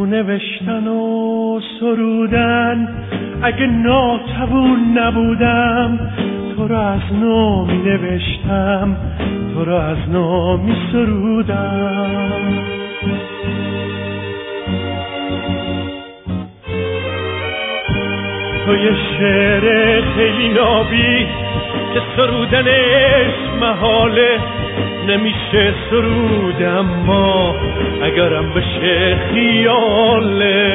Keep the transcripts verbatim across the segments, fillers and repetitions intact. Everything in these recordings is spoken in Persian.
نوشتن و سرودن اگه ناتوون نبودم، تو را از نو می نوشتم، تو را از نو می سرودم. تو یه شعر خیلی نابی که سرودنش محاله، نمیشه سرود اما اگرم بشه خیاله.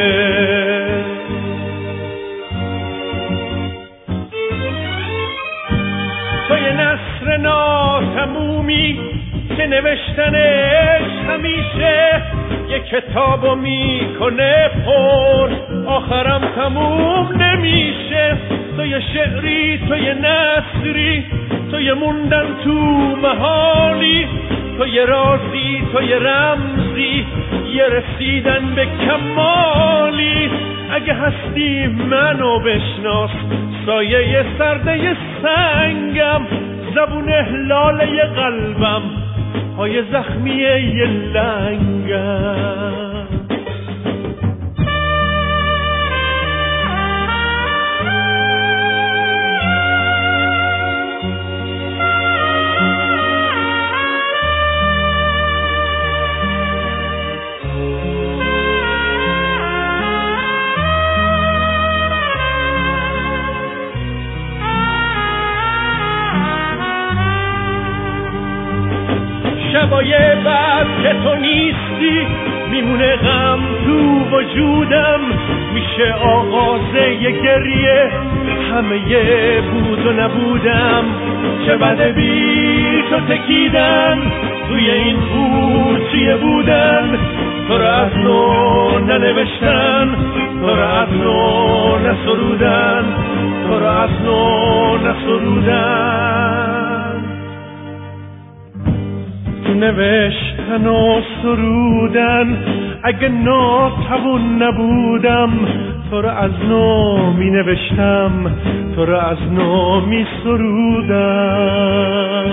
تو یه نثر ناتمومی که نوشتنش همیشه یه کتابو میکنه پر، آخرم تموم نمیشه. تو یه شعری، تو یه نثری، تو یه موندن تو محالی، تو یه رازی، تو یه رمزی، یه رسیدن به کمالی. اگه هستی منو بشناس، سایه سرده سنگم، زبون لاله قلبم، پای زخمیه یه لنگم. شبای بعد که تو نیستی میمونه غم تو وجودم، میشه آغاز یه گریه، همه یه بود و نبودم. چه بده بی تو تکیدن توی این پوچیه بودن، تو را از نو ننوشتن، تو را از نو نسرودن، تو را از نو نسرودن. تو نوشتن و سرودن اگه ناتوون نبودم، تو را از نو می نوشتم، تو را از نو می سرودم.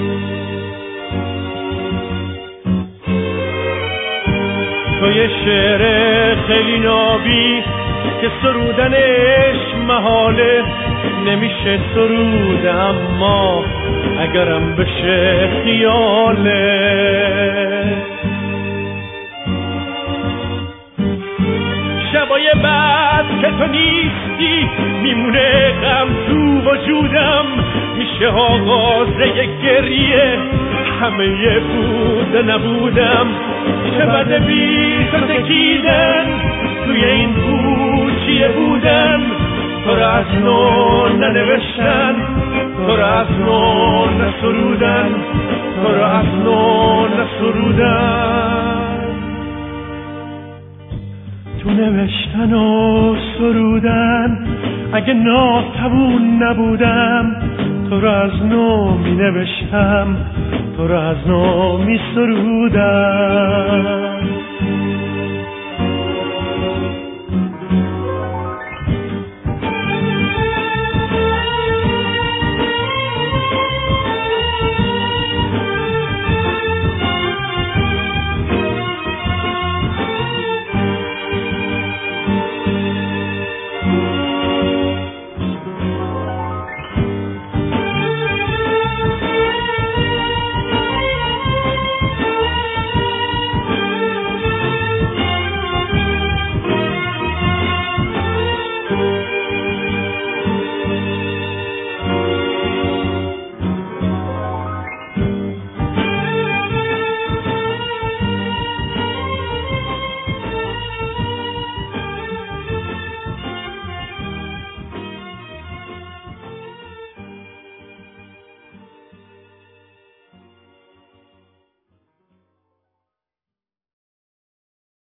تو یه شعر خیلی نابی که سرودنش محاله، نمیشه سرود اما اگرم بشه خیاله. شبای بعد که تو نیستی میمونه غم تو وجودم، میشه آغاز یک گریه، همه یه بود نبودم. چه بده بی تو تکیدن توی این پوچیه بودن، تو را از نو ننوشتن، تو را از نو نسرودن، تو را از نو نسرودن. تو نوشتن و سرودن اگه ناتوون نبودم، تو را از نو می نوشتم، تو را از نو می سرودم.